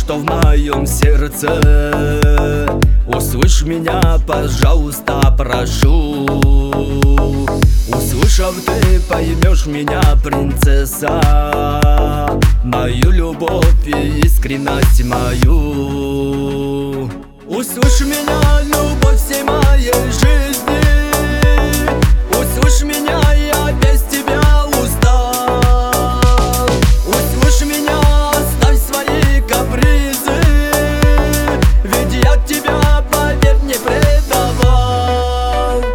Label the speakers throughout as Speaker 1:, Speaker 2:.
Speaker 1: что в моем сердце. Услышь меня, пожалуйста, прошу. Услышав, ты поймешь меня, принцесса, мою любовь и искренность мою. Услышь меня, любовь всей моей жизни. Услышь меня, я без тебя устал. Услышь меня, оставь свои капризы, ведь я тебя, поверь, не предавал.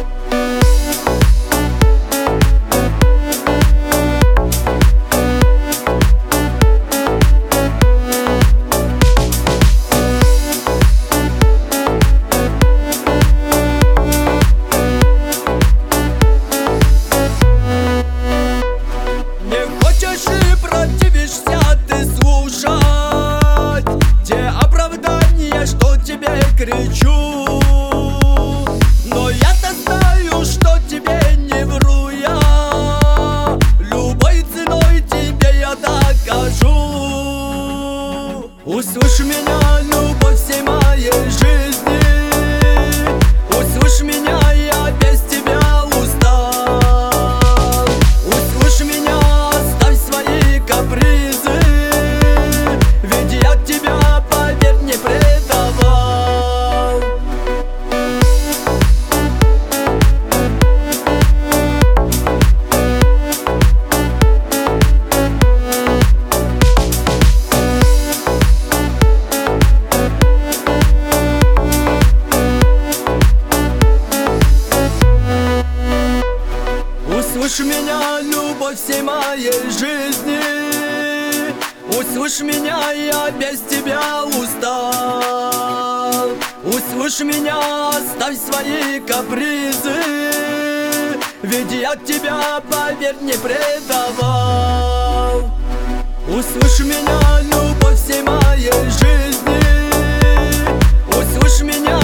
Speaker 1: Противишься ты слушать те оправдания, что тебе кричу. Но я-то знаю, что тебе не вру я. Любой ценой тебе я докажу. Услышь меня, любовь всей моей жизни. Услышь меня, я без тебя устал. Услышь меня, оставь свои капризы, ведь я тебя, поверь, не предавал. Услышь меня, любовь всей моей жизни. Услышь меня, я без тебя устал. Услышь меня, оставь свои капризы, ведь я тебя, поверь, не предавал. Услышь меня, любовь всей моей жизни. Услышь меня,